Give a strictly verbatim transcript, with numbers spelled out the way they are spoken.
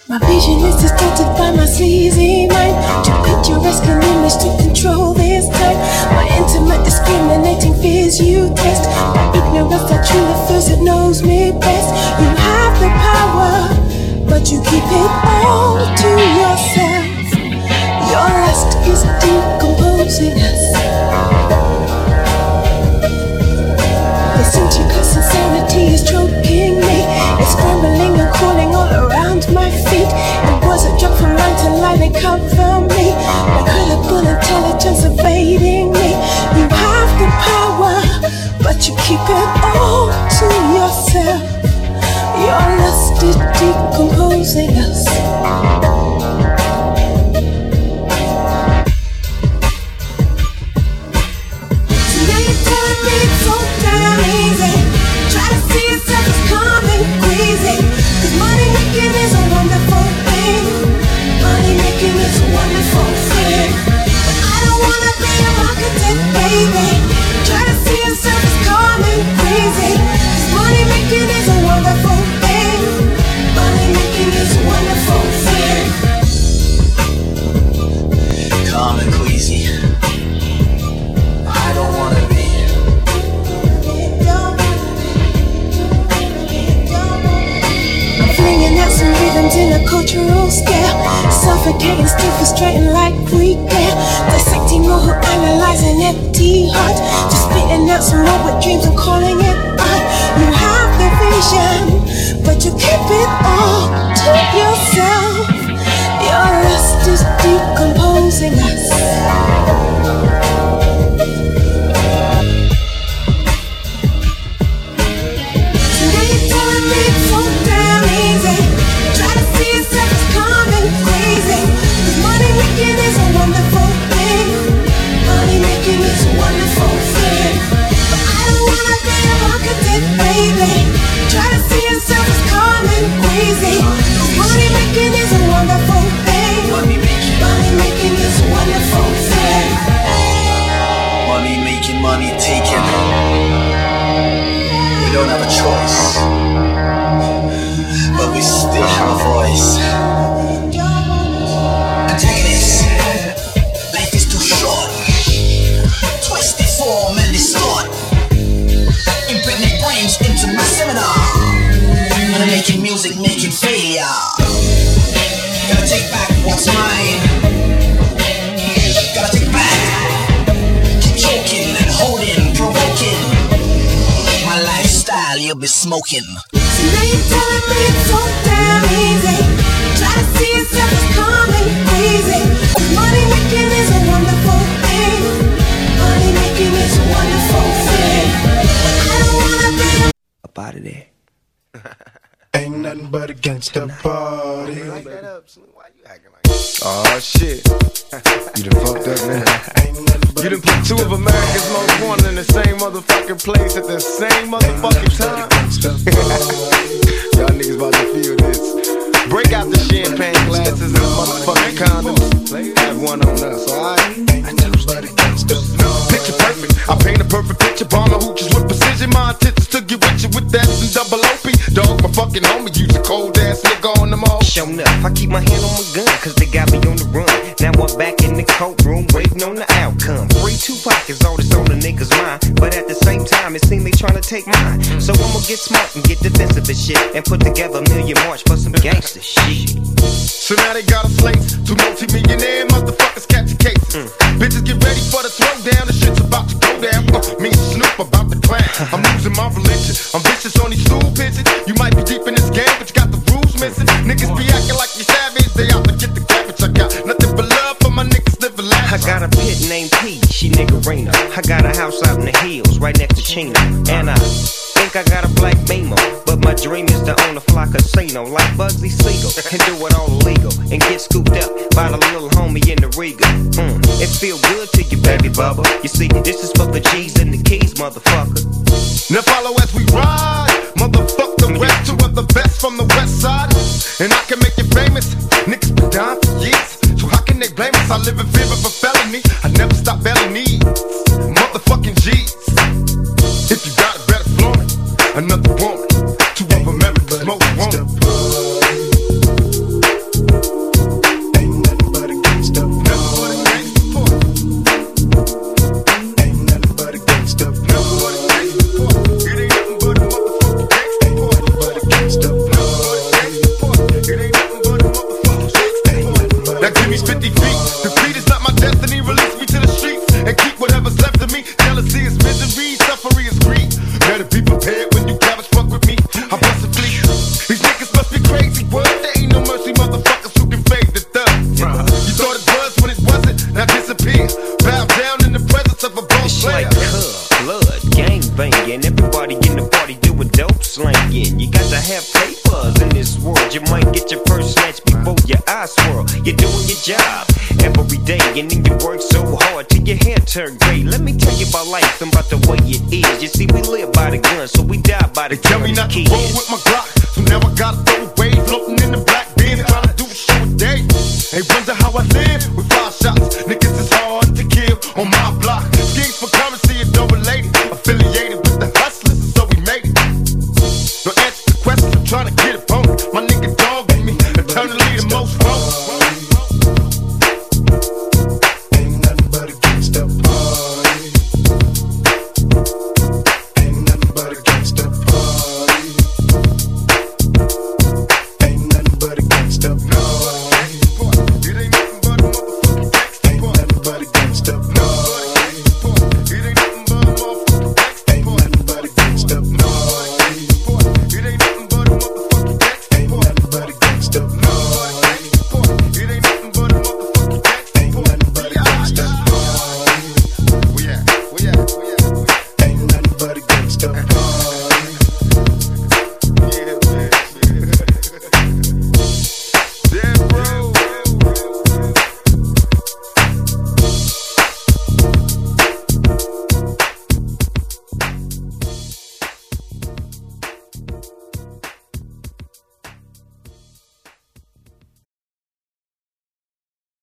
My vision is distorted by my sleazy mind. Too picturesque an image to control this time. My intimate discriminating fears you test. My ignorance that truly feels it knows me best. You have the power, but you keep it all to yourself. Your lust is decomposing us. This intricate sincerity is choking me. It's scrambling and crawling all around my feet. It was a drop from line to line and cover me. My credible intelligence evading me. You have the power, but you keep it all to yourself. Your lust is decomposing us. So now you're telling me it's so damn easy. Try to see yourself as calm and queasy. Cause money making is a wonderful thing. Money making is a wonderful thing. But I don't wanna be a marketing baby. Try to see yourself as calm and crazy. Cause money making is a wonderful thing. Money making is a wonderful thing. Calm and queasy. I don't wanna be. I'm flinging out some rhythms in a cultural scale. Suffocating, still frustrating like we can. Dissecting more who analyze an empty heart. Just spitting out some more with dreams and calling it art. You have the vision, but you keep it all to yourself. Your lust is decomposing us. So now you're telling me it's so damn easy. Try to see yourself as calm and crazy. Cause money making is a wonderful thing. Money making is a wonderful thing. But I don't wanna be a marketing baby. Try to see yourself as calm and crazy. Cause money making is a wonderful thing. Money making, Money making is a wonderful thing. money making, money taking. We don't have a choice, but we still have a voice. Antagonist, life is too short. Twisted form and distort. Impregnate brains into my seminar. Money making music, making failure. Gotta take back what's mine. Gotta take back. Keep choking and holding, provoking. My lifestyle, you'll be smoking. So now you're telling me it's so damn easy. Try to see yourself as calm and crazy. Money making is a wonderful thing. Money making is a wonderful thing. But I don't wanna be a Up out of there. Ain't nothing but a gangsta party. Like that up, Slim. Why you acting like that? Oh shit. You done fucked up, man. Ain't nothing but You done put two of America's most wanted in the same motherfucking place at the same motherfucking time. Y'all niggas about to feel this. Break out the champagne glasses and the motherfucking condoms. Have one on us, alright? Picture perfect. I paint a perfect picture. Bomber hooches with precision. My intentions to get with you with that and double O P. Dog, my fucking homie. Use a cold ass nigga on them all. Show enough, I keep my hand on my gun, cause they got me on the run. Now I'm back in the courtroom, waiting on the outcome. Free Tupac is all that's on the niggas' mind, but at the same time, it seems they tryna take mine. So I'ma get smart and get defensive and shit, and put together a million march for some gangster shit. So now they got a slate. Two multi-millionaire motherfuckers catch a case. Mm. Bitches get ready for the throwdown. The shit's about to go down. Uh, me and Snoop about to clash. I'm losing my religion. I'm vicious on these stool pigeons. You might be deep in this game, but you got the rules missing. Niggas be acting like you savage. They out to get the cabbage. I got nothing but love for my niggas living life. I got a pit named P, she niggerina. I got a house out in the hills, right next to Chino. And I think I got a black Beamer, but my dream is to own a fly casino like Bugsy Siegel and do it all illegal and get scooped up by the little homie in the Riga. Mm, it feel good to you, baby bubba. You see, this is for the G's and the keys, motherfucker. Now follow as we ride. Motherfuck the rest, two of the best from the west side. And I can make you famous. Niggas been down for years, so how can they blame us? I live in fear of a felony. I never stop belly needs. Motherfucking G's. If you got it, better flaunt it. Another woman, two of America's most wanted. Now give me fifty feet. Defeat is not my destiny. Release me to the streets and keep whatever's left of me. Jealousy is misery, suffering is greed. Better be prepared when you cabbage fuck with me. I bust a fleet. These niggas must be crazy. Word, there ain't no mercy, motherfuckers who can fade the thug. You thought it was when it wasn't. Now disappear. Bow down in the presence of a boss player. It's like cub, blood, gang banging. Everybody in the party doing dope slanging. You got to have papers in this world. You might get your first snatch before your eyes swirl. You're doing your job every day, and then you work so hard till your hair turn gray. Let me tell you about life and about the way it is. You see, we live by the gun, so we die by the They tell me not to roll with my Glock, so now I gotta throw away. Floating in the black bin, trying to do a show a day. They wonder how I live with five shots.